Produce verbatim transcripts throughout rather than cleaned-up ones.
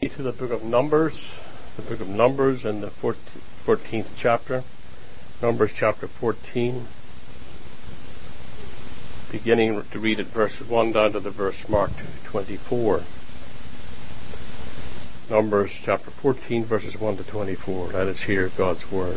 To the book of Numbers, the book of Numbers in the fourteenth chapter, Numbers chapter fourteen, beginning to read at verse one down to the verse marked twenty-four. Numbers chapter fourteen, verses one to twenty-four. Let us hear God's word.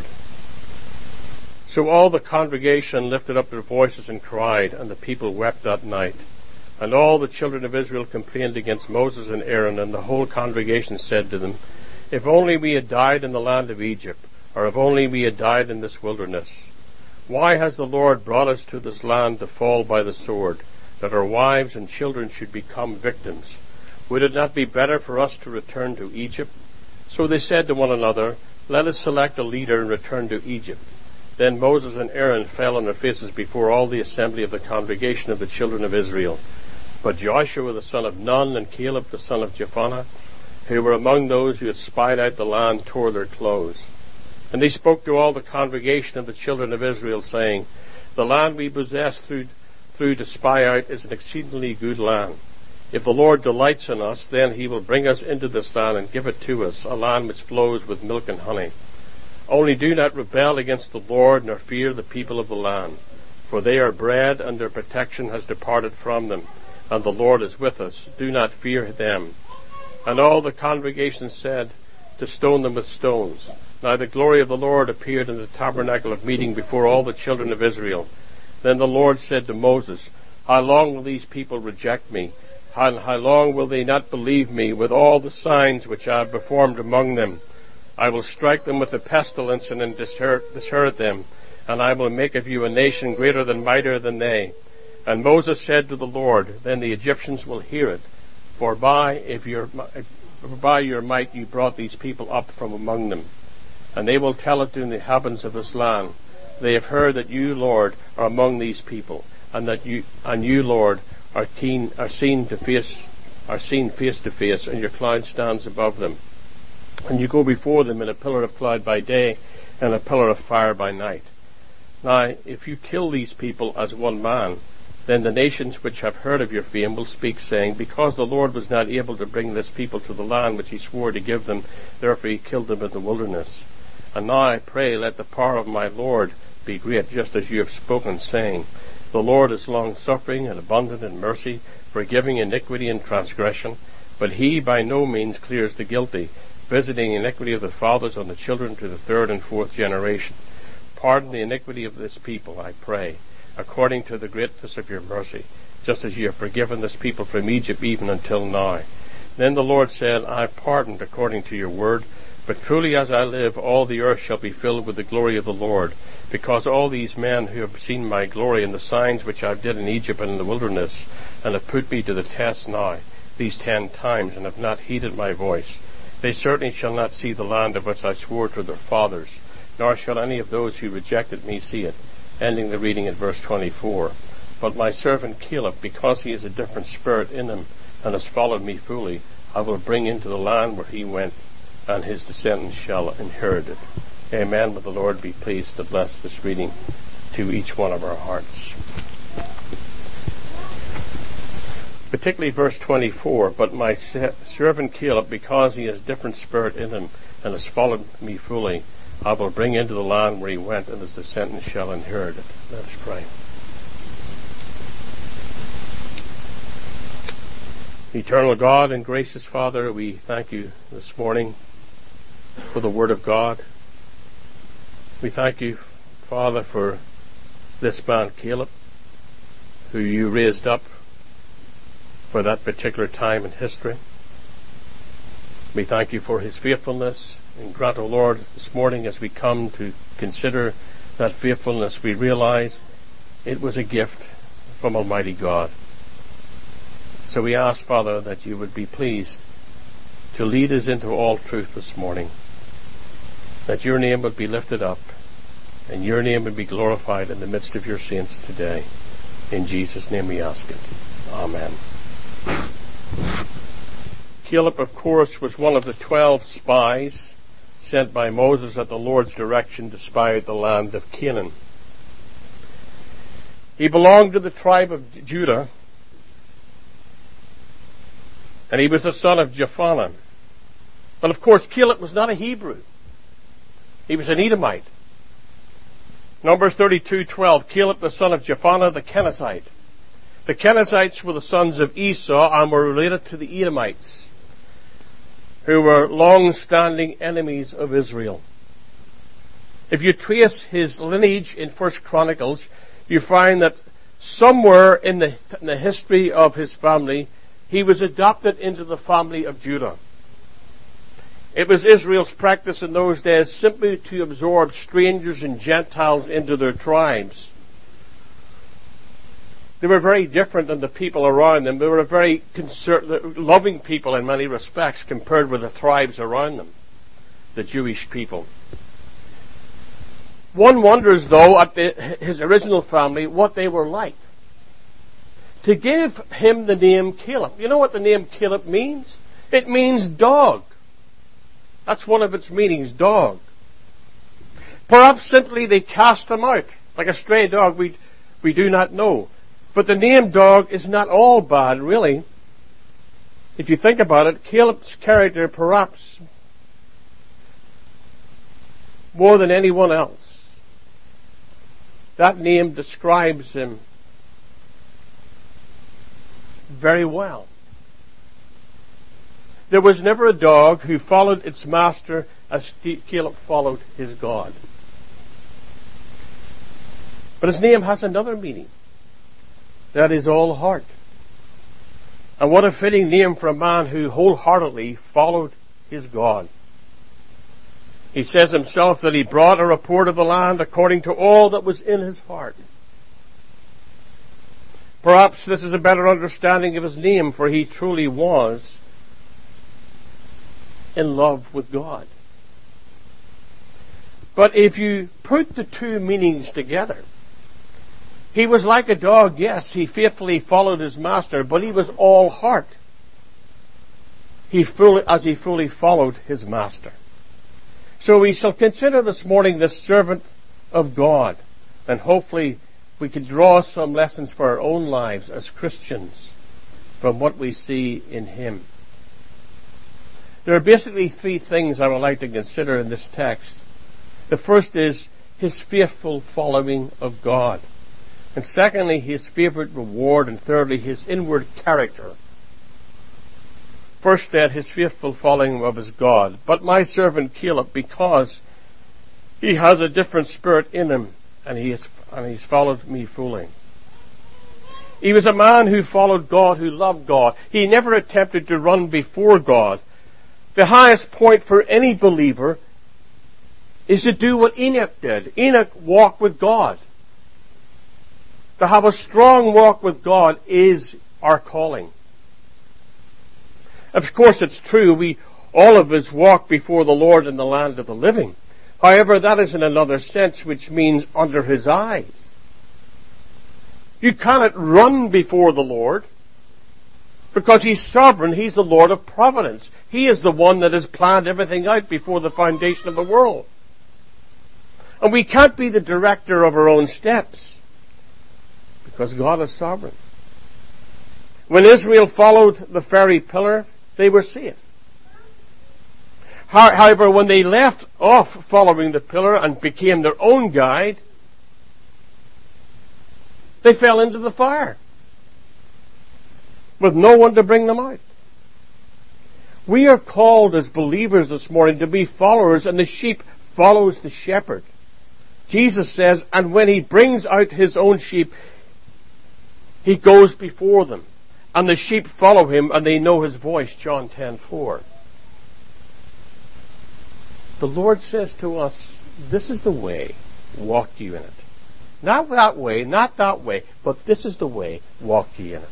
So all the congregation lifted up their voices and cried, and the people wept that night. And all the children of Israel complained against Moses and Aaron, and the whole congregation said to them, If only we had died in the land of Egypt, or if only we had died in this wilderness. Why has the Lord brought us to this land to fall by the sword, that our wives and children should become victims? Would it not be better for us to return to Egypt? So they said to one another, Let us select a leader and return to Egypt. Then Moses and Aaron fell on their faces before all the assembly of the congregation of the children of Israel. But Joshua the son of Nun and Caleb the son of Jephunneh, who were among those who had spied out the land, tore their clothes. And they spoke to all the congregation of the children of Israel, saying, The land we possess through, through to spy out is an exceedingly good land. If the Lord delights in us, then he will bring us into this land and give it to us, a land which flows with milk and honey. Only do not rebel against the Lord, nor fear the people of the land, for they are bread, and their protection has departed from them. And the Lord is with us. Do not fear them. And all the congregation said to stone them with stones. Now the glory of the Lord appeared in the tabernacle of meeting before all the children of Israel. Then the Lord said to Moses, How long will these people reject me? How, how long will they not believe me with all the signs which I have performed among them? I will strike them with a pestilence and disinherit them, and I will make of you a nation greater than mightier than they. And Moses said to the Lord, Then the Egyptians will hear it, for by, if your, by your might you brought these people up from among them. And they will tell it to the inhabitants of this land. They have heard that you, Lord, are among these people, and that you, and you, Lord, are, keen, are seen to face, are seen face to face, and your cloud stands above them. And you go before them in a pillar of cloud by day, and a pillar of fire by night. Now, if you kill these people as one man, then the nations which have heard of your fame will speak, saying, Because the Lord was not able to bring this people to the land which he swore to give them, therefore he killed them in the wilderness. And now I pray, let the power of my Lord be great, just as you have spoken, saying, The Lord is long-suffering and abundant in mercy, forgiving iniquity and transgression, but he by no means clears the guilty, visiting iniquity of the fathers on the children to the third and fourth generation. Pardon the iniquity of this people, I pray, according to the greatness of your mercy, just as you have forgiven this people from Egypt even until now. Then the Lord said, I have pardoned according to your word, but truly as I live, all the earth shall be filled with the glory of the Lord, because all these men who have seen my glory and the signs which I did in Egypt and in the wilderness, and have put me to the test now, these ten times, and have not heeded my voice, they certainly shall not see the land of which I swore to their fathers, nor shall any of those who rejected me see it. Ending the reading at verse twenty-four. But my servant Caleb, because he has a different spirit in him, and has followed me fully, I will bring into the land where he went, and his descendants shall inherit it. Amen. May the Lord be pleased to bless this reading to each one of our hearts. Particularly verse twenty-four, But my servant Caleb, because he has a different spirit in him, and has followed me fully, I will bring into the land where he went, and his descendants shall inherit it. Let us pray. Eternal God and gracious Father, we thank you this morning for the Word of God. We thank you, Father, for this man Caleb, who you raised up for that particular time in history. We thank you for his faithfulness. And grant, O Lord, this morning as we come to consider that faithfulness, we realize it was a gift from Almighty God. So we ask, Father, that you would be pleased to lead us into all truth this morning, that your name would be lifted up, and your name would be glorified in the midst of your saints today. In Jesus' name we ask it. Amen. Caleb, of course, was one of the twelve spies sent by Moses at the Lord's direction to spy out the land of Canaan. He belonged to the tribe of Judah, and he was the son of Jephunneh. But of course, Caleb was not a Hebrew. He was an Edomite. Numbers thirty-two twelve, Caleb the son of Jephunneh the Kenizzite. The Kenizzites were the sons of Esau and were related to the Edomites, who were long-standing enemies of Israel. If you trace his lineage in First Chronicles, you find that somewhere in the, in the history of his family, he was adopted into the family of Judah. It was Israel's practice in those days simply to absorb strangers and Gentiles into their tribes. They were very different than the people around them. They were a very conser- loving people in many respects compared with the tribes around them, the Jewish people. One wonders, though, at the, his original family, what they were like. To give him the name Caleb. You know what the name Caleb means? It means dog. That's one of its meanings, dog. Perhaps simply they cast him out, like a stray dog, we, we do not know. But the name dog is not all bad, really. If you think about it, Caleb's character, perhaps more than anyone else, that name describes him very well. There was never a dog who followed its master as Caleb followed his God. But his name has another meaning. That is all heart. And what a fitting name for a man who wholeheartedly followed his God. He says himself that he brought a report of the land according to all that was in his heart. Perhaps this is a better understanding of his name, for he truly was in love with God. But if you put the two meanings together, he was like a dog, yes, he faithfully followed his master, but he was all heart. He fully, as he fully followed his master. So we shall consider this morning the servant of God, and hopefully we can draw some lessons for our own lives as Christians from what we see in him. There are basically three things I would like to consider in this text. The first is his faithful following of God. And secondly, his favourite reward. And thirdly, his inward character. First, then, his faithful following of his God. But my servant Caleb, because he has a different spirit in him, and he has, and he's followed me fully. He was a man who followed God, who loved God. He never attempted to run before God. The highest point for any believer is to do what Enoch did. Enoch walked with God. To have a strong walk with God is our calling. Of course, it's true, we all of us walk before the Lord in the land of the living. However, that is in another sense, which means under his eyes. You cannot run before the Lord, because he's sovereign. He's the Lord of providence. He is the one that has planned everything out before the foundation of the world. And we can't be the director of our own steps, because God is sovereign. When Israel followed the fiery pillar, they were safe. However, when they left off following the pillar and became their own guide, they fell into the fire with no one to bring them out. We are called as believers this morning to be followers, and the sheep follows the shepherd. Jesus says, and when he brings out his own sheep, he goes before them, and the sheep follow him, and they know his voice, John ten four. The Lord says to us, this is the way, walk ye in it. Not that way, not that way, but this is the way, walk ye in it.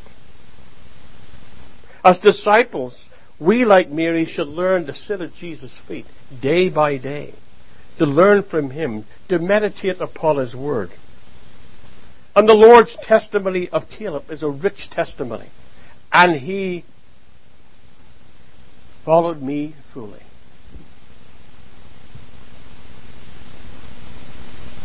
As disciples, we, like Mary, should learn to sit at Jesus' feet day by day, to learn from him, to meditate upon his word. And the Lord's testimony of Caleb is a rich testimony. And he followed me fully.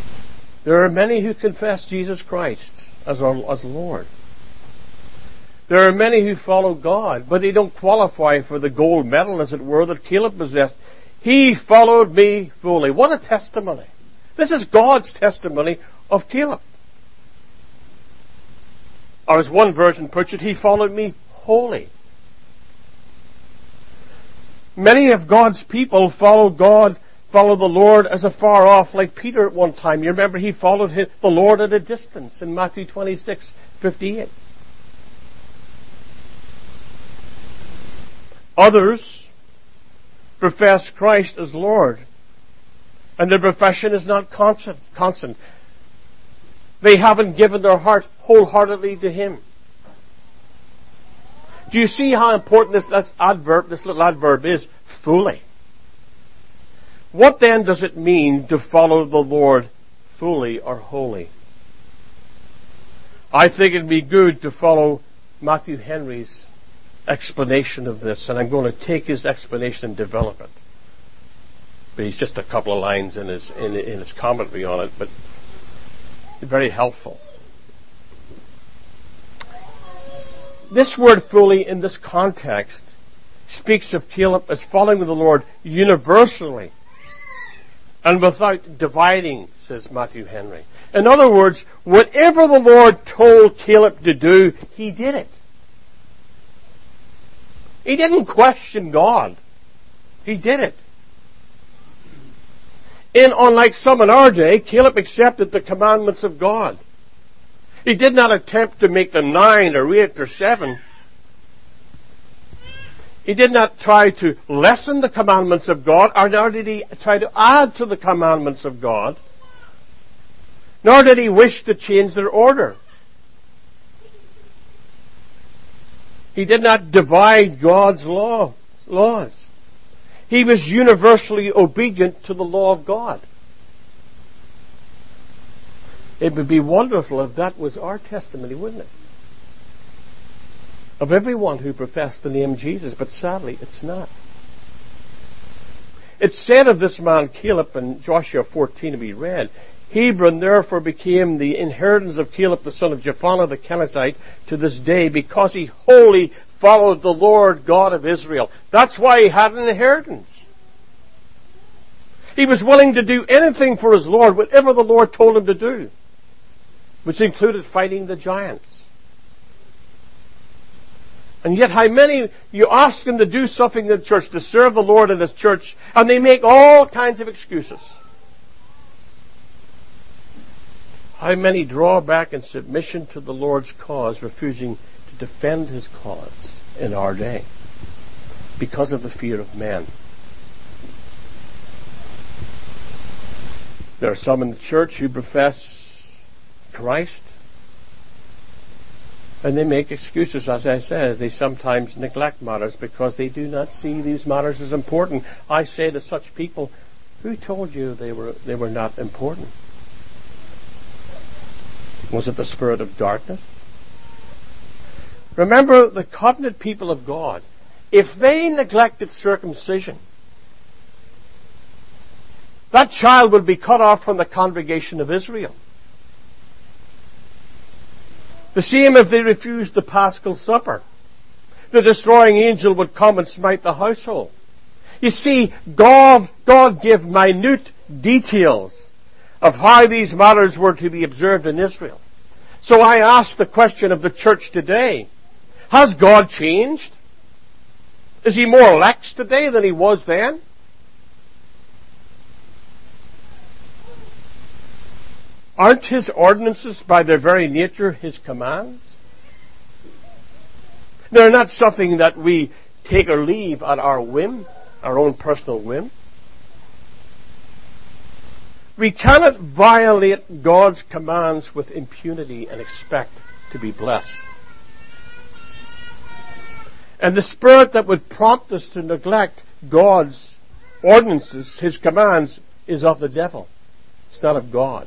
There are many who confess Jesus Christ as our as Lord. There are many who follow God, but they don't qualify for the gold medal, as it were, that Caleb possessed. He followed me fully. What a testimony. This is God's testimony of Caleb. Or as one version puts it, he followed me wholly. Many of God's people follow God, follow the Lord as afar off, like Peter at one time. You remember he followed his, the Lord at a distance in Matthew twenty-six fifty-eight. Others profess Christ as Lord, and their profession is not constant. constant. They haven't given their heart wholeheartedly to Him. Do you see how important this, this adverb, this little adverb is? Fully. What then does it mean to follow the Lord fully or wholly? I think it'd be good to follow Matthew Henry's explanation of this, and I'm going to take his explanation and develop it. But he's just a couple of lines in his in, in his commentary on it, but very helpful. This word fully in this context speaks of Caleb as following the Lord universally and without dividing, says Matthew Henry. In other words, whatever the Lord told Caleb to do, he did it. He didn't question God. He did it. And unlike some in our day, Caleb accepted the commandments of God. He did not attempt to make them nine or eight or seven. He did not try to lessen the commandments of God, or nor did he try to add to the commandments of God. Nor did he wish to change their order. He did not divide God's law, laws. He was universally obedient to the law of God. It would be wonderful if that was our testimony, wouldn't it? Of everyone who professed the name Jesus, but sadly it's not. It's said of this man Caleb in Joshua fourteen to be read, Hebron therefore became the inheritance of Caleb the son of Jephunneh the Kenizzite to this day, because he wholly followed the Lord God of Israel. That's why he had an inheritance. He was willing to do anything for his Lord, whatever the Lord told him to do, which included fighting the giants. And yet how many, you ask them to do something in the church, to serve the Lord in His church, and they make all kinds of excuses. How many draw back in submission to the Lord's cause, refusing to defend His cause in our day because of the fear of men. There are some in the church who profess Christ, and they make excuses, as I said. They sometimes neglect matters because they do not see these matters as important. I say to such people, who told you they were they were not important? Was it the spirit of darkness? Remember, the covenant people of God, if they neglected circumcision, that child would be cut off from the congregation of Israel. The same if they refused the Paschal supper. The destroying angel would come and smite the household. You see, God, God gave minute details of how these matters were to be observed in Israel. So I ask the question of the church today, has God changed? Is He more lax today than He was then? Aren't His ordinances by their very nature His commands? They're not something that we take or leave at our whim, our own personal whim. We cannot violate God's commands with impunity and expect to be blessed. And the spirit that would prompt us to neglect God's ordinances, His commands, is of the devil. It's not of God.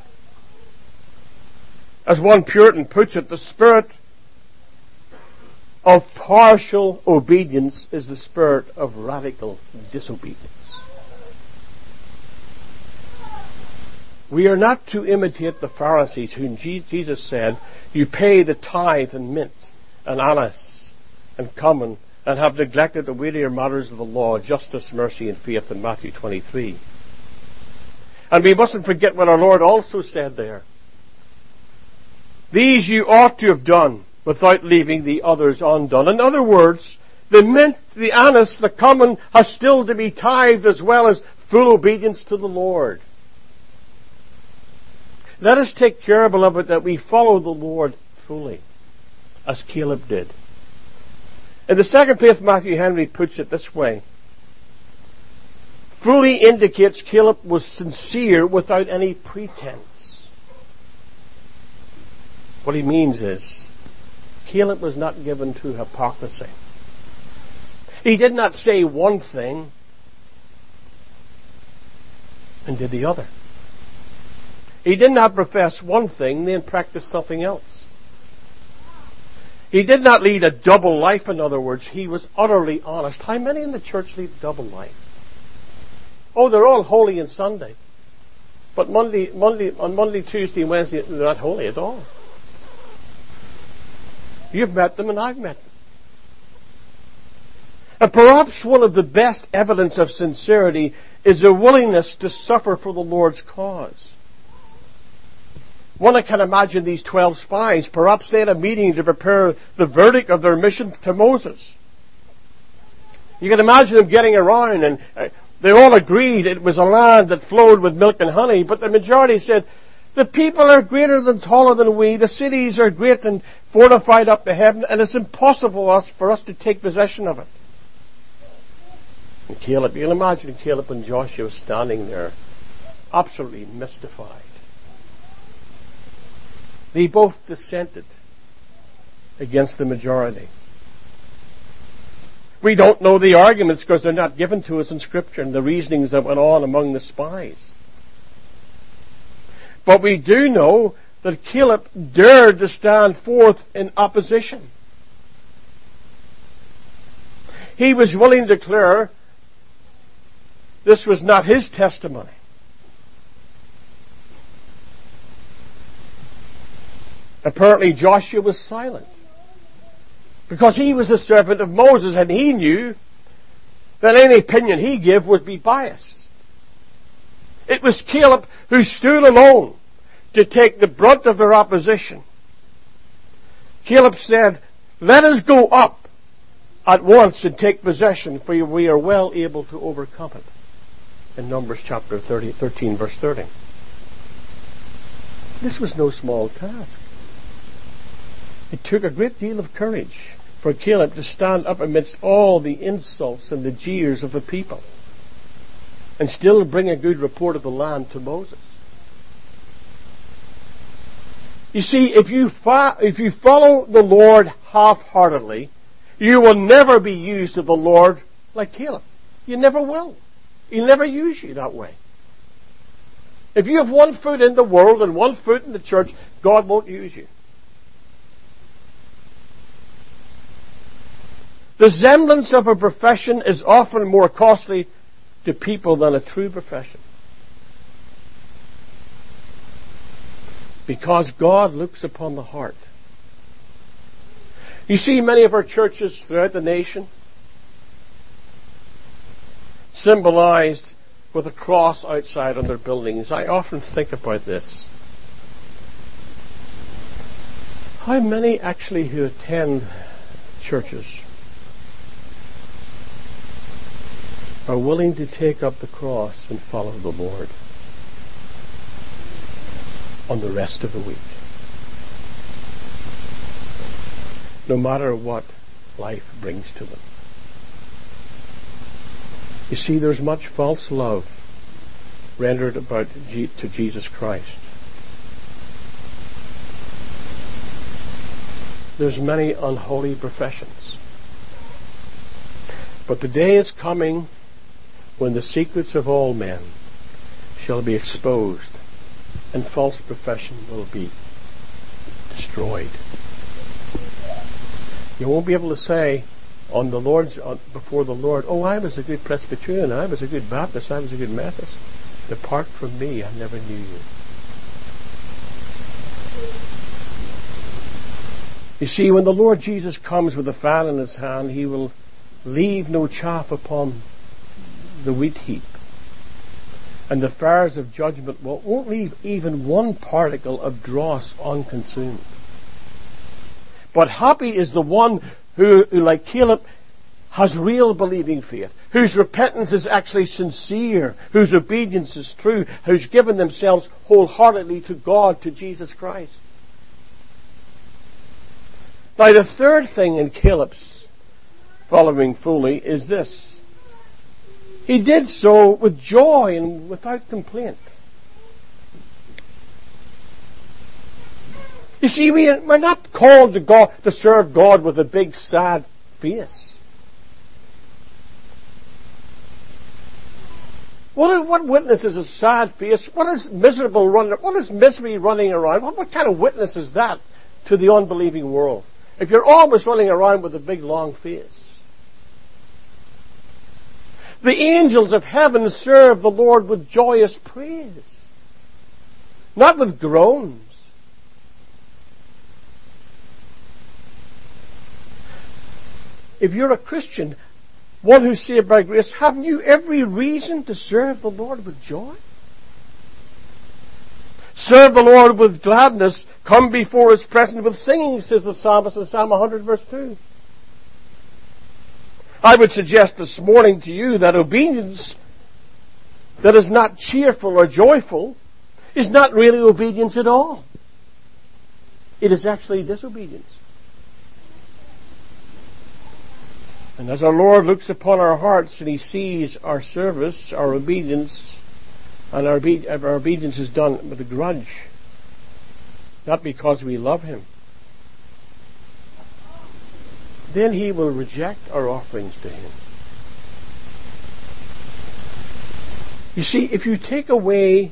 As one Puritan puts it, the spirit of partial obedience is the spirit of radical disobedience. We are not to imitate the Pharisees, whom Jesus said, you pay the tithe and mint, and Annas and Common, and have neglected the weightier matters of the law, justice, mercy, and faith in Matthew twenty-three. And we mustn't forget what our Lord also said there. These you ought to have done without leaving the others undone. In other words, the mint, the anise, the common has still to be tithed as well as full obedience to the Lord. Let us take care, beloved, that we follow the Lord fully, as Caleb did. In the second place, Matthew Henry puts it this way. Fully indicates Caleb was sincere without any pretense. What he means is, Caleb was not given to hypocrisy. He did not say one thing and did the other. He did not profess one thing, then practice something else. He did not lead a double life, in other words. He was utterly honest. How many in the church lead a double life? Oh, they're all holy on Sunday. But Monday, Monday, on Monday, Tuesday, and Wednesday, they're not holy at all. You've met them and I've met them. And perhaps one of the best evidence of sincerity is a willingness to suffer for the Lord's cause. One can imagine these twelve spies. Perhaps they had a meeting to prepare the verdict of their mission to Moses. You can imagine them getting around, and uh, they all agreed it was a land that flowed with milk and honey, but the majority said, the people are greater than taller than we, the cities are great and fortified up to heaven, and it's impossible for us to take possession of it. And Caleb, you can imagine Caleb and Joshua standing there, absolutely mystified. They both dissented against the majority. We don't know the arguments because they're not given to us in Scripture and the reasonings that went on among the spies. But we do know that Caleb dared to stand forth in opposition. He was willing to declare this was not his testimony. Apparently Joshua was silent, because he was a servant of Moses, and he knew that any opinion he gave would be biased. It was Caleb who stood alone to take the brunt of their opposition. Caleb said, let us go up at once and take possession, for we are well able to overcome it. In Numbers chapter thirty, thirteen, verse thirty. This was no small task. It took a great deal of courage for Caleb to stand up amidst all the insults and the jeers of the people and still bring a good report of the land to Moses. You see, if you, fo- if you follow the Lord half-heartedly, you will never be used of the Lord like Caleb. You never will. He'll never use you that way. If you have one foot in the world and one foot in the church, God won't use you. The semblance of a profession is often more costly to people than a true profession. Because God looks upon the heart. You see, many of our churches throughout the nation symbolized with a cross outside on their buildings. I often think about this. How many actually who attend churches are willing to take up the cross and follow the Lord on the rest of the week? No matter what life brings to them. You see, there's much false love rendered about G- to Jesus Christ. There's many unholy professions. But the day is coming when the secrets of all men shall be exposed, and false profession will be destroyed. You won't be able to say on the Lord's on, before the Lord, oh, I was a good Presbyterian, I was a good Baptist, I was a good Methodist. Depart from me, I never knew you. You see, when the Lord Jesus comes with a fan in his hand, he will leave no chaff upon the wheat heap. And the fires of judgment won't leave even one particle of dross unconsumed. But happy is the one who, who, like Caleb, has real believing faith, whose repentance is actually sincere, whose obedience is true, who's given themselves wholeheartedly to God, to Jesus Christ. Now, the third thing in Caleb's following fully is this. He did so with joy and without complaint. You see, we, we're not called to, God, to serve God with a big sad face. What, what witness is a sad face? What is miserable running? What is misery running around? What, what kind of witness is that to the unbelieving world? If you're always running around with a big long face. The angels of heaven serve the Lord with joyous praise, not with groans. If you're a Christian, one who's saved by grace, haven't you every reason to serve the Lord with joy? Serve the Lord with gladness. Come before His presence with singing, says the psalmist in Psalm one hundred verse two. I would suggest this morning to you that obedience that is not cheerful or joyful is not really obedience at all. It is actually disobedience. And as our Lord looks upon our hearts and He sees our service, our obedience, and our, obe- our obedience is done with a grudge, not because we love Him, then He will reject our offerings to Him. You see, if you take away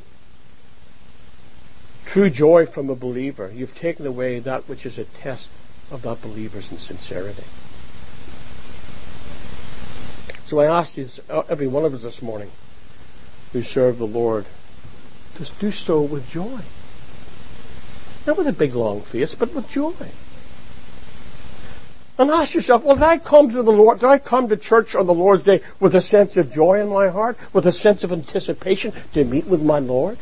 true joy from a believer, you've taken away that which is a test of that believer's sincerity. So I ask you, every one of us this morning who serve the Lord, to do so with joy. Not with a big long face, but with joy. And ask yourself, well, did I come to the Lord, did I come to church on the Lord's Day with a sense of joy in my heart? With a sense of anticipation to meet with my Lord?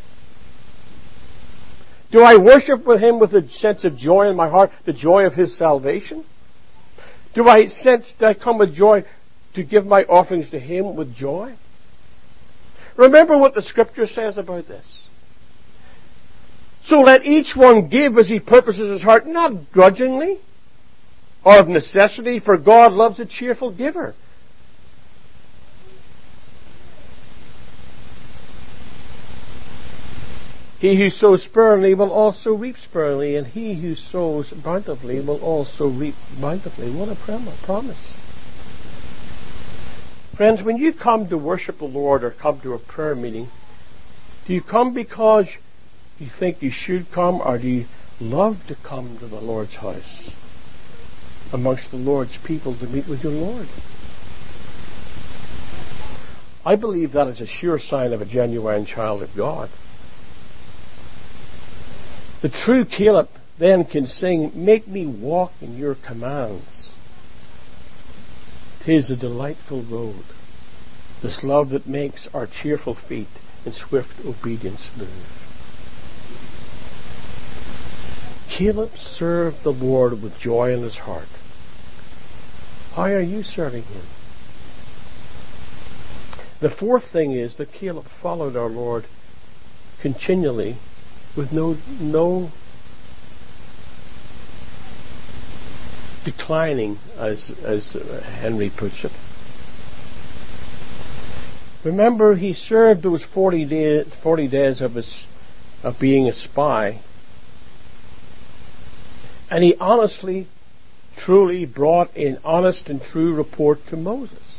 Do I worship with Him with a sense of joy in my heart, the joy of His salvation? Do I sense that I come with joy to give my offerings to Him with joy? Remember what the Scripture says about this. So let each one give as he purposes his heart, not grudgingly or of necessity, for God loves a cheerful giver. He who sows sparingly will also reap sparingly, and he who sows bountifully will also reap bountifully. What a promise. Friends, when you come to worship the Lord or come to a prayer meeting, do you come because you think you should come, or do you love to come to the Lord's house, amongst the Lord's people, to meet with your Lord? I believe that is a sure sign of a genuine child of God. The true Caleb then can sing, "Make me walk in your commands. 'Tis a delightful road, this love that makes our cheerful feet in swift obedience move." Caleb served the Lord with joy in his heart. How are you serving Him? The fourth thing is that Caleb followed our Lord continually with no, no declining, as, as Henry puts it. Remember, he served those forty, day, forty days of, his, of being a spy, and he honestly, truly brought an honest and true report to Moses.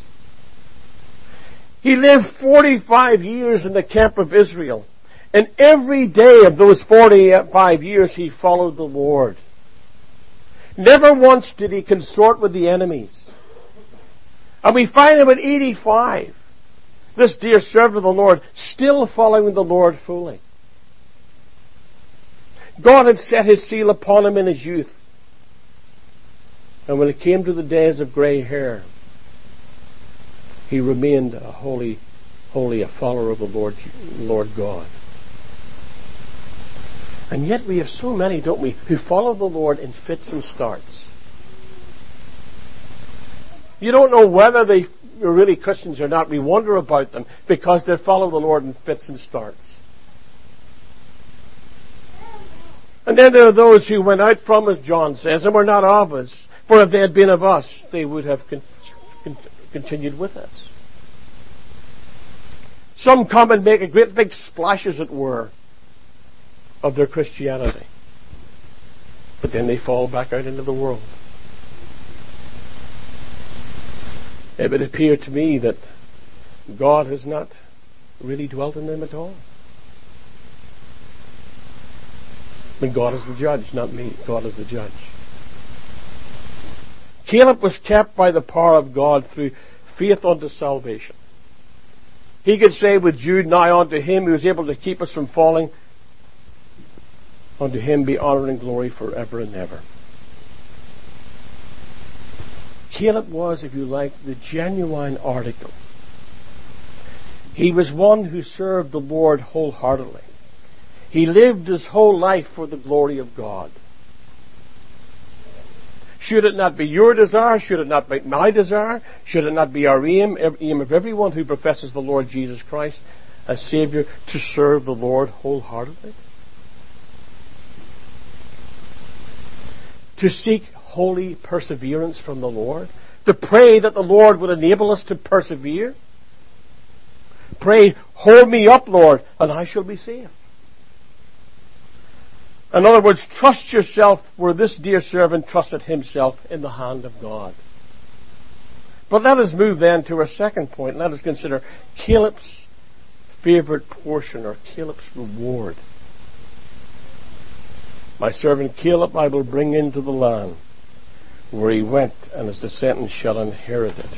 He lived forty-five years in the camp of Israel, and every day of those forty-five years he followed the Lord. Never once did he consort with the enemies. And we find him at eighty-five, this dear servant of the Lord, still following the Lord fully. God had set His seal upon him in his youth. And when it came to the days of grey hair, he remained a holy, holy, a follower of the Lord, Lord God. And yet we have so many, don't we, who follow the Lord in fits and starts. You don't know whether they are really Christians or not. We wonder about them because they follow the Lord in fits and starts. And then there are those who went out from us, John says, and were not of us. For if they had been of us, they would have con- con- continued with us. Some come and make a great big splash, as it were, of their Christianity. But then they fall back out into the world. It would appear to me that God has not really dwelt in them at all. I mean, God is the judge, not me. God is the judge. Caleb was kept by the power of God through faith unto salvation. He could say with Jude, now unto him who is able to keep us from falling, unto him be honor and glory forever and ever. Caleb was, if you like, the genuine article. He was one who served the Lord wholeheartedly. He lived his whole life for the glory of God. Should it not be your desire? Should it not be my desire? Should it not be our aim, aim of everyone who professes the Lord Jesus Christ as Savior, to serve the Lord wholeheartedly? To seek holy perseverance from the Lord? To pray that the Lord would enable us to persevere? Pray, hold me up, Lord, and I shall be saved. In other words, trust yourself where this dear servant trusted himself, in the hand of God. But let us move then to our second point. Let us consider Caleb's favorite portion, or Caleb's reward. My servant Caleb I will bring into the land where he went, and his descendants shall inherit it.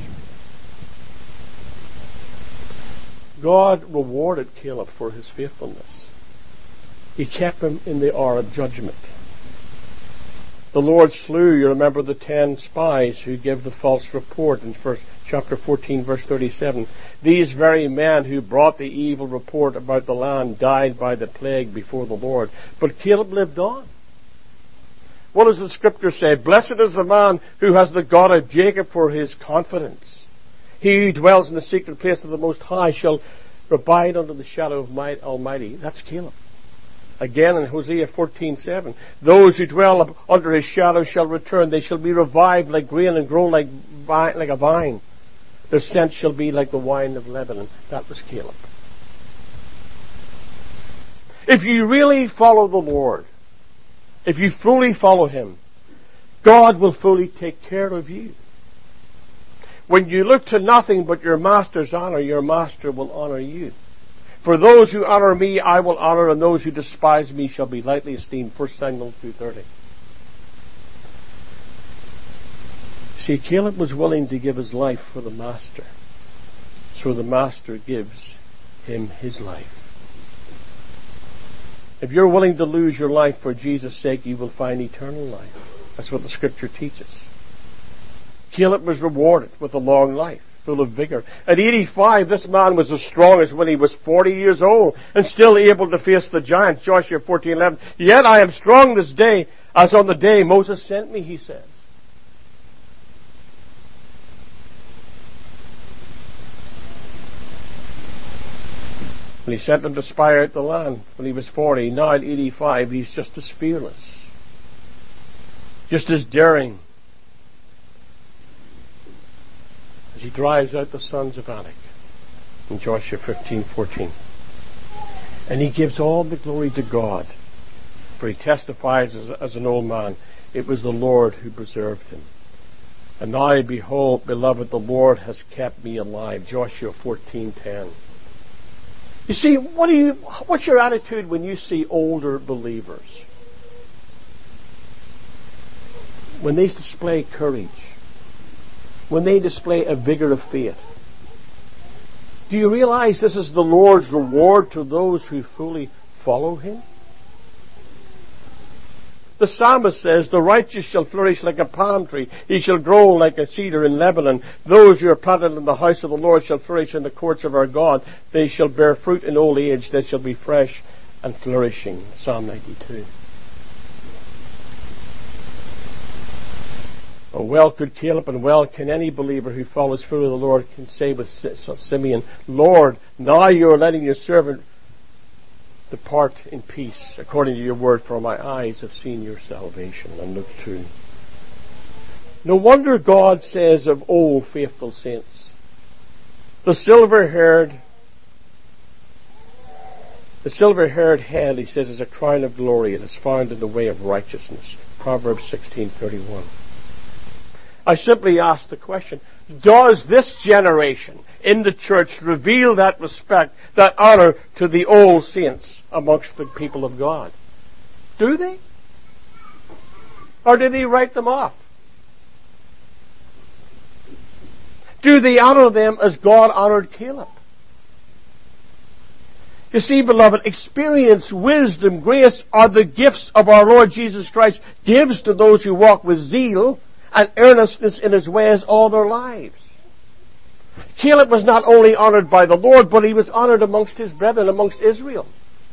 God rewarded Caleb for his faithfulness. He kept him in the hour of judgment. The Lord slew, you remember, the ten spies who gave the false report in first, chapter fourteen, verse thirty-seven. These very men who brought the evil report about the land died by the plague before the Lord. But Caleb lived on. What does the Scripture say? Blessed is the man who has the God of Jacob for his confidence. He who dwells in the secret place of the Most High shall abide under the shadow of my Almighty. That's Caleb. Again in Hosea fourteen seven, those who dwell under his shadow shall return. They shall be revived like grain and grow like, vine, like a vine. Their scent shall be like the wine of Lebanon. That was Caleb. If you really follow the Lord, if you fully follow him, God will fully take care of you. When you look to nothing but your master's honor, your master will honor you. For those who honor me, I will honor, and those who despise me shall be lightly esteemed. First Samuel two thirty. See, Caleb was willing to give his life for the master. So the master gives him his life. If you're willing to lose your life for Jesus' sake, you will find eternal life. That's what the Scripture teaches. Caleb was rewarded with a long life, full of vigor. At eighty-five, this man was as strong as when he was forty years old, and still able to face the giant. Joshua fourteen eleven. Yet I am strong this day, as on the day Moses sent me, he says. When he sent them to spy out the land when he was forty, now at eighty-five, he's just as fearless, just as daring, as he drives out the sons of Anak in Joshua fifteen fourteen. And he gives all the glory to God, for he testifies as, as an old man, it was the Lord who preserved him. And now, behold, beloved, the Lord has kept me alive. Joshua fourteen ten. You see, what do you, what's your attitude when you see older believers? When they display courage, when they display a vigor of faith. Do you realize this is the Lord's reward to those who fully follow him? The psalmist says, the righteous shall flourish like a palm tree. He shall grow like a cedar in Lebanon. Those who are planted in the house of the Lord shall flourish in the courts of our God. They shall bear fruit in old age. They shall be fresh and flourishing. Psalm ninety-two. Oh, well could Caleb, and well can any believer who follows through the Lord can say with Simeon, Lord, now you are letting your servant depart in peace, according to your word, for my eyes have seen your salvation. And Luke two. No wonder God says of old faithful saints, the silver-haired, the silver-haired head, he says, is a crown of glory. It is found in the way of righteousness. Proverbs sixteen thirty-one. I simply ask the question, does this generation in the church reveal that respect, that honor to the old saints amongst the people of God? Do they? Or do they write them off? Do they honor them as God honored Caleb? You see, beloved, experience, wisdom, grace are the gifts of our Lord Jesus Christ gives to those who walk with zeal and earnestness in His ways all their lives. Caleb was not only honored by the Lord, but he was honored amongst his brethren, amongst Israel.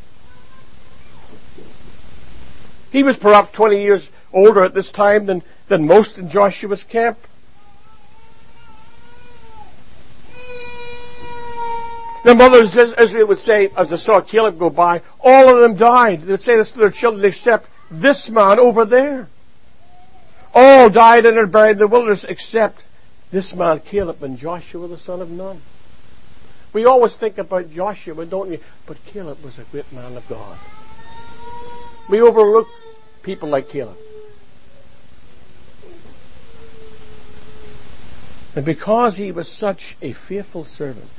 He was perhaps twenty years older at this time than, than most in Joshua's camp. The mothers of Israel would say, as they saw Caleb go by, all of them died. They would say this to their children, except this man over there. All died and are buried in the wilderness except this man Caleb and Joshua the son of Nun. We always think about Joshua, don't we? But Caleb was a great man of God. We overlook people like Caleb. And because he was such a faithful servant,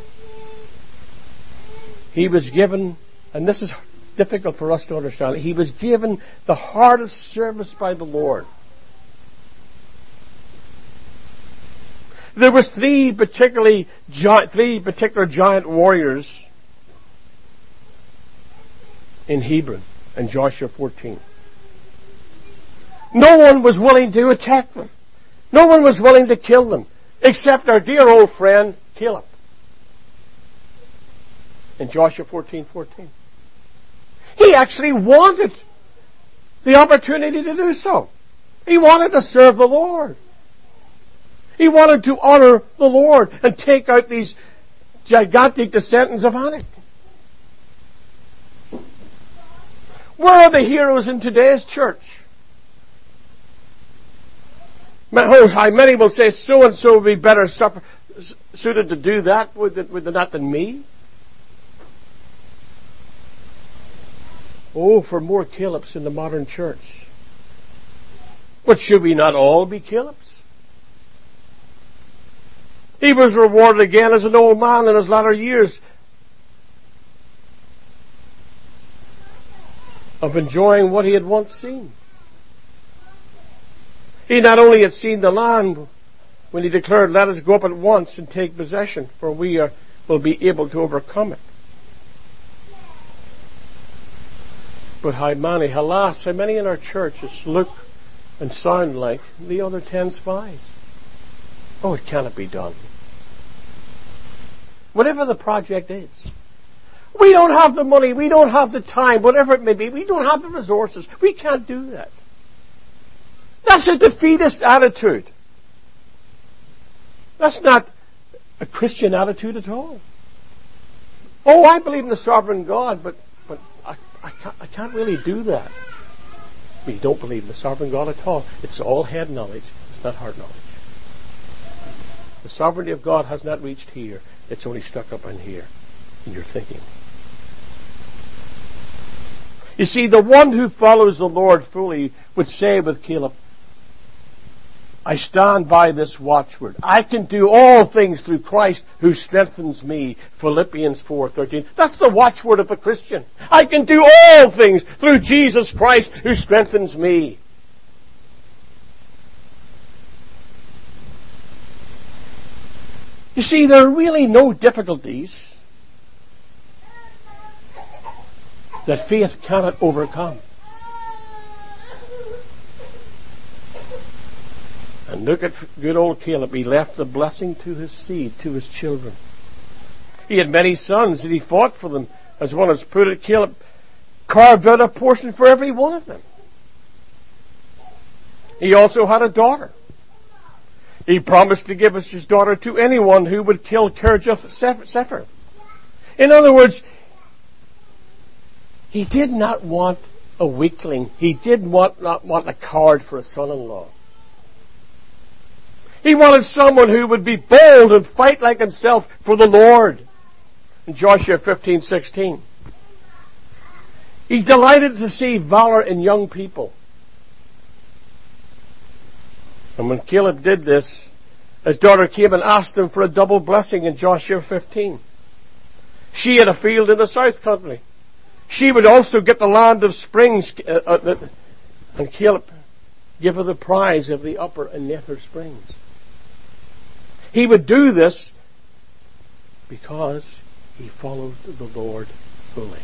he was given, and this is difficult for us to understand, he was given the hardest service by the Lord. There was three particularly three particular giant warriors in Hebron in Joshua fourteen. No one was willing to attack them. No one was willing to kill them, except our dear old friend Caleb. In Joshua fourteen fourteen. He actually wanted the opportunity to do so. He wanted to serve the Lord. He wanted to honor the Lord and take out these gigantic descendants of Anak. Where are the heroes in today's church? Many will say, so-and-so would be better suffer, suited to do that with that than me. Oh, for more Calebs in the modern church. But should we not all be Calebs? He was rewarded again as an old man in his latter years of enjoying what he had once seen. He not only had seen the land when he declared, let us go up at once and take possession, for we are, will be able to overcome it. But how many, alas, how many in our churches look and sound like the other ten spies? Oh, it cannot be done. Whatever the project is. We don't have the money, we don't have the time, whatever it may be, we don't have the resources. We can't do that. That's a defeatist attitude. That's not a Christian attitude at all. Oh, I believe in the sovereign God, but, but I, I, can't, I can't really do that. We don't believe in the sovereign God at all. It's all head knowledge. It's not heart knowledge. The sovereignty of God has not reached here. It's only stuck up in here, in your thinking. You see, the one who follows the Lord fully would say with Caleb, I stand by this watchword. I can do all things through Christ who strengthens me. Philippians four thirteen. That's the watchword of a Christian. I can do all things through Jesus Christ who strengthens me. You see, there are really no difficulties that faith cannot overcome. And look at good old Caleb. He left a blessing to his seed, to his children. He had many sons, and he fought for them. As one has put it, Caleb carved out a portion for every one of them. He also had a daughter. He promised to give us his daughter to anyone who would kill Kirjath-Sepher. In other words, he did not want a weakling. He did want, not want a coward for a son-in-law. He wanted someone who would be bold and fight like himself for the Lord. In Joshua fifteen sixteen. He delighted to see valor in young people. And when Caleb did this, his daughter came and asked him for a double blessing in Joshua fifteen. She had a field in the south country. She would also get the land of springs, uh, uh, and Caleb gave her the prize of the upper and nether springs. He would do this because he followed the Lord fully.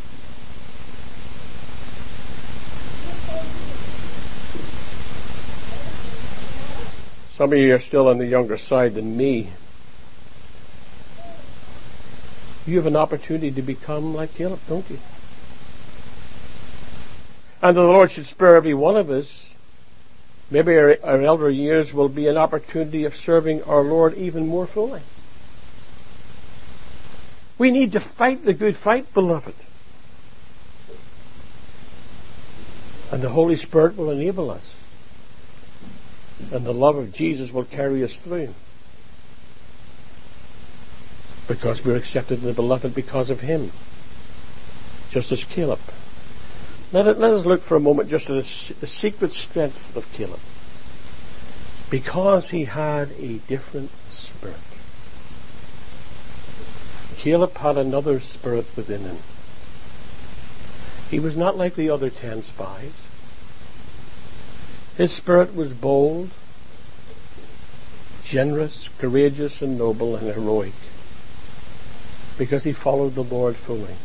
Some of you are still on the younger side than me. You have an opportunity to become like Caleb, don't you? And the Lord should spare every one of us. Maybe our, our elder years will be an opportunity of serving our Lord even more fully. We need to fight the good fight, beloved. And the Holy Spirit will enable us. And the love of Jesus will carry us through. Because we're accepted in the beloved because of Him. Just as Caleb. Let, it, let us look for a moment just at the secret strength of Caleb. Because he had a different spirit. Caleb had another spirit within him. He was not like the other ten spies. His spirit was bold, generous, courageous, and noble, and heroic. Because he followed the Lord fully.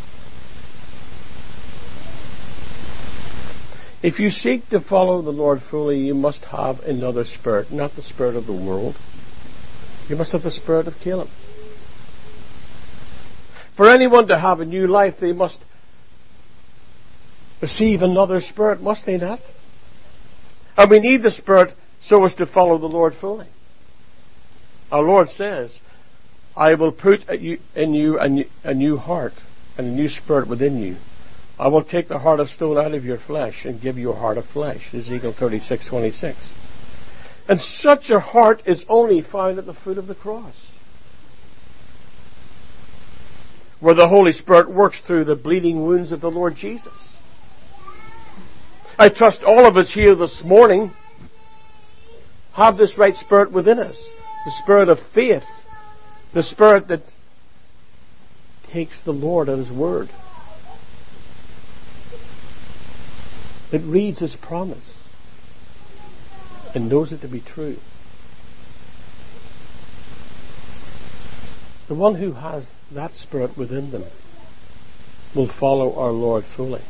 If you seek to follow the Lord fully, you must have another spirit, not the spirit of the world. You must have the spirit of Caleb. For anyone to have a new life, they must receive another spirit, must they not? And we need the Spirit so as to follow the Lord fully. Our Lord says, I will put in you a new heart and a new spirit within you. I will take the heart of stone out of your flesh and give you a heart of flesh. Ezekiel thirty-six twenty-six. And such a heart is only found at the foot of the cross, where the Holy Spirit works through the bleeding wounds of the Lord Jesus. I trust all of us here this morning have this right spirit within us. The spirit of faith. The spirit that takes the Lord at His word. That reads His promise and knows it to be true. The one who has that spirit within them will follow our Lord fully.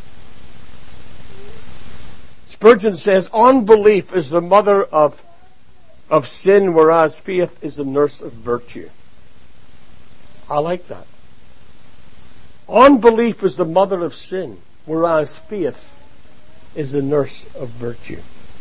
Spurgeon says, unbelief is the mother of, of sin, whereas faith is the nurse of virtue. I like that. Unbelief is the mother of sin, whereas faith is the nurse of virtue.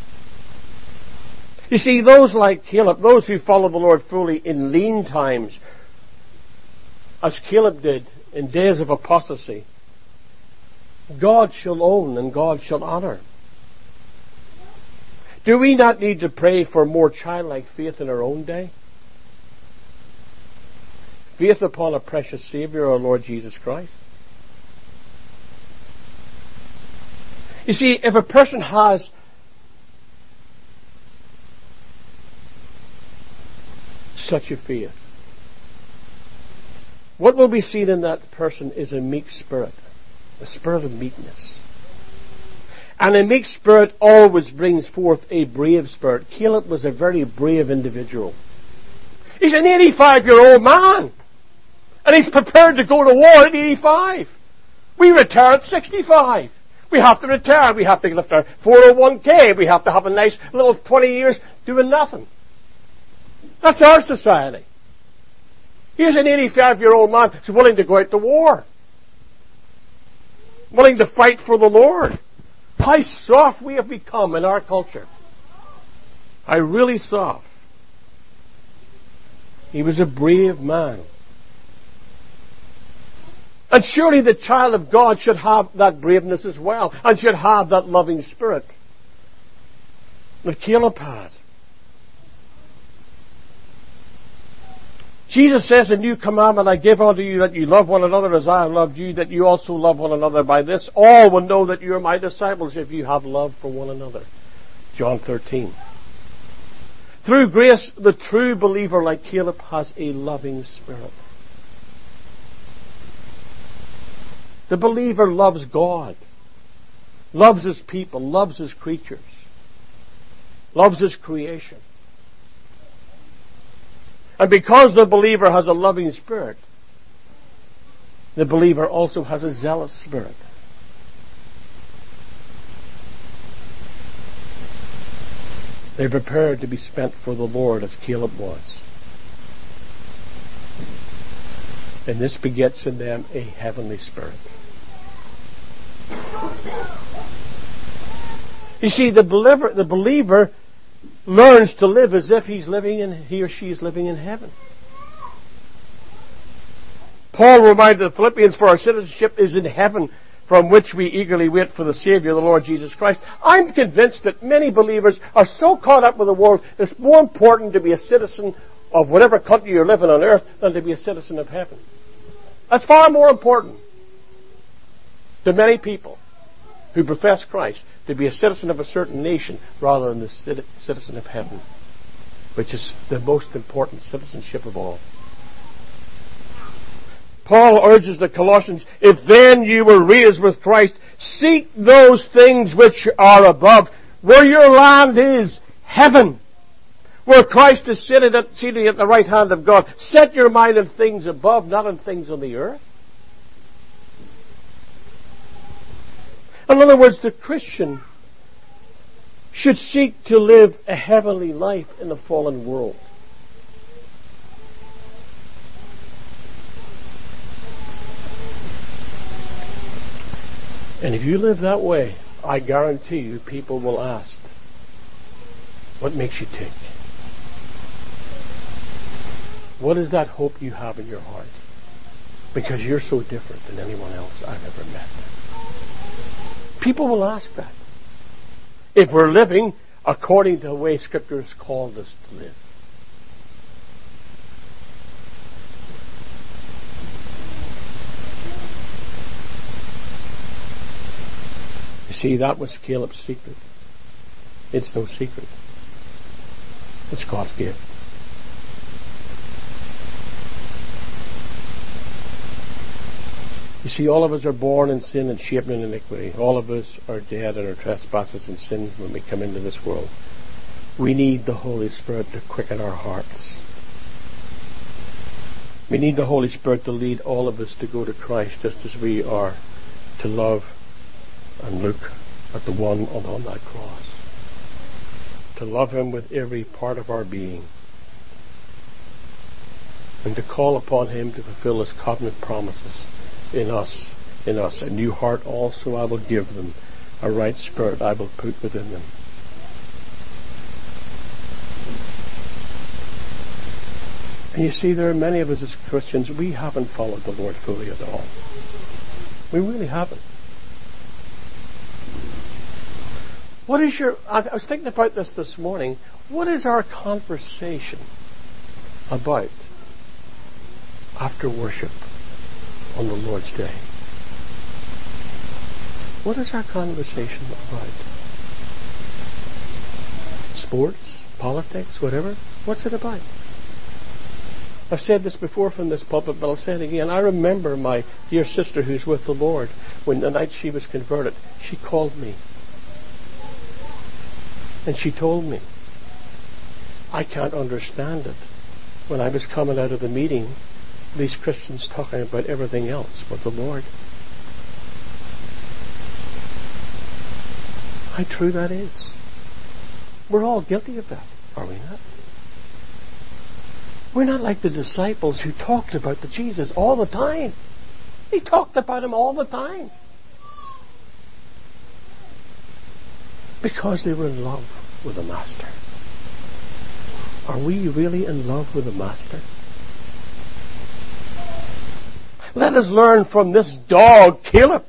You see, those like Caleb, those who follow the Lord fully in lean times, as Caleb did in days of apostasy, God shall own and God shall honor. Do we not need to pray for more childlike faith in our own day? Faith upon a precious Savior, our Lord Jesus Christ. You see, if a person has such a faith, what will be seen in that person is a meek spirit, a spirit of meekness. And a meek spirit always brings forth a brave spirit. Caleb was a very brave individual. He's an eighty-five-year-old man. And he's prepared to go to war at eighty-five. We retire at sixty-five. We have to retire. We have to lift our four oh one k. We have to have a nice little twenty years doing nothing. That's our society. Here's an eighty-five-year-old man who's willing to go out to war. Willing to fight for the Lord. How soft we have become in our culture. How really soft. He was a brave man. And surely the child of God should have that braveness as well, and should have that loving spirit that Caleb had. Jesus says, "A new commandment I give unto you, that you love one another as I have loved you, that you also love one another. By this all will know that you are my disciples, if you have love for one another." John thirteen. Through grace, the true believer like Caleb has a loving spirit. The believer loves God, loves his people, loves his creatures, loves his creation. And because the believer has a loving spirit, the believer also has a zealous spirit. They're prepared to be spent for the Lord as Caleb was. And this begets in them a heavenly spirit. You see, the believer, the believer learns to live as if he's living in, he or she is living in heaven. Paul reminded the Philippians, "For our citizenship is in heaven, from which we eagerly wait for the Savior, the Lord Jesus Christ." I'm convinced that many believers are so caught up with the world, it's more important to be a citizen of whatever country you're living on earth than to be a citizen of heaven. That's far more important to many people who profess Christ, to be a citizen of a certain nation rather than the citizen of heaven, which is the most important citizenship of all. Paul urges the Colossians, "If then you were raised with Christ, seek those things which are above, where your land is, heaven, where Christ is seated at, seated at the right hand of God. Set your mind on things above, not on things on the earth." In other words, the Christian should seek to live a heavenly life in a fallen world. And if you live that way, I guarantee you people will ask, "What makes you tick? What is that hope you have in your heart? Because you're so different than anyone else I've ever met." People will ask that. If we're living according to the way Scripture has called us to live. You see, that was Caleb's secret. It's no secret. It's God's gift. You see, all of us are born in sin and shaped in iniquity. All of us are dead in our trespasses and sins when we come into this world. We need the Holy Spirit to quicken our hearts. We need the Holy Spirit to lead all of us to go to Christ, just as we are to love and look at the one on that cross. To love Him with every part of our being. And to call upon Him to fulfill His covenant promises in us, in us. A new heart also I will give them. A right spirit I will put within them. And you see, there are many of us as Christians, we haven't followed the Lord fully at all. We really haven't. What is your... I was thinking about this this morning. What is our conversation about after worship on the Lord's Day? What is our conversation about? Sports? Politics? Whatever? What's it about? I've said this before from this pulpit, but I'll say it again. I remember my dear sister who's with the Lord, when the night she was converted, she called me. And she told me, I can't understand it. When I was coming out of the meeting, these Christians talking about everything else but the Lord. How true that is. We're all guilty of that, are we not? We're not like the disciples who talked about the Jesus all the time. They talked about him all the time. Because they were in love with the Master. Are we really in love with the Master? Let us learn from this dog, Caleb.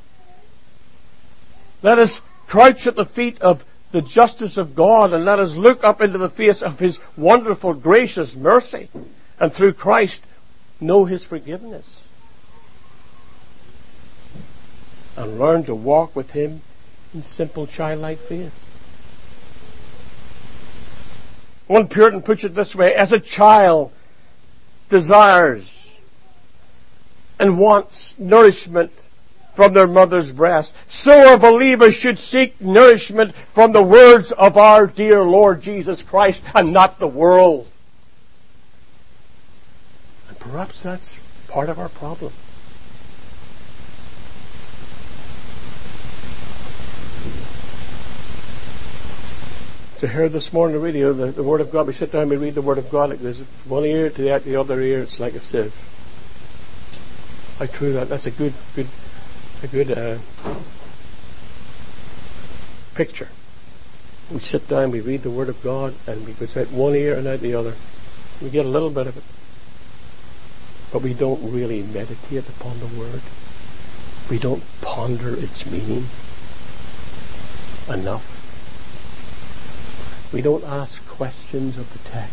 Let us crouch at the feet of the justice of God, and let us look up into the face of His wonderful, gracious mercy, and through Christ know His forgiveness. And learn to walk with Him in simple childlike faith. One Puritan puts it this way: as a child desires and wants nourishment from their mother's breast, so a believer should seek nourishment from the words of our dear Lord Jesus Christ, and not the world. And perhaps that's part of our problem. To hear this morning the radio, the, the Word of God, we sit down and we read the Word of God like this. One ear to the, the other ear, it's like a sieve. How true that. That's a good, good, a good uh, picture. We sit down, we read the Word of God, and we go out one ear and out the other. We get a little bit of it, but we don't really meditate upon the Word. We don't ponder its meaning enough. We don't ask questions of the text.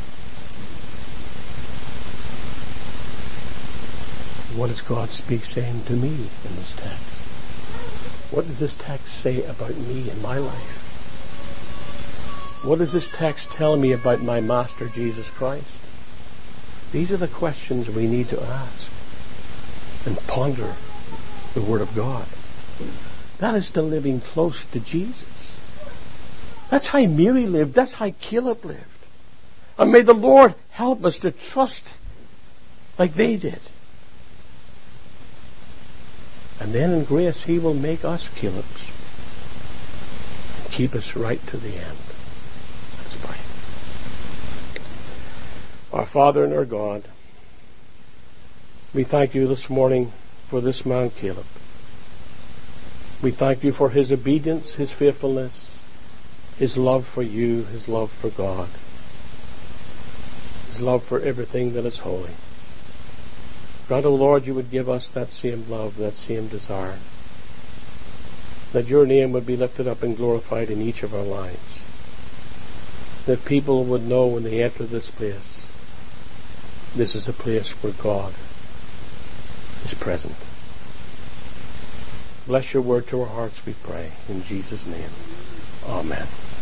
What does God speak saying to me in this text? What does this text say about me in my life? What does this text tell me about my Master Jesus Christ? These are the questions we need to ask and ponder the Word of God. That is to living close to Jesus. That's how Mary lived. That's how Caleb lived. And may the Lord help us to trust like they did. And then in grace He will make us Calebs and keep us right to the end. Let's pray. Our Father and our God, we thank You this morning for this man Caleb. We thank You for his obedience, his faithfulness, his love for You, his love for God, his love for everything that is holy. God, O Lord, You would give us that same love, that same desire, that Your name would be lifted up and glorified in each of our lives, that people would know when they enter this place, this is a place where God is present. Bless Your word to our hearts, we pray. In Jesus' name, amen.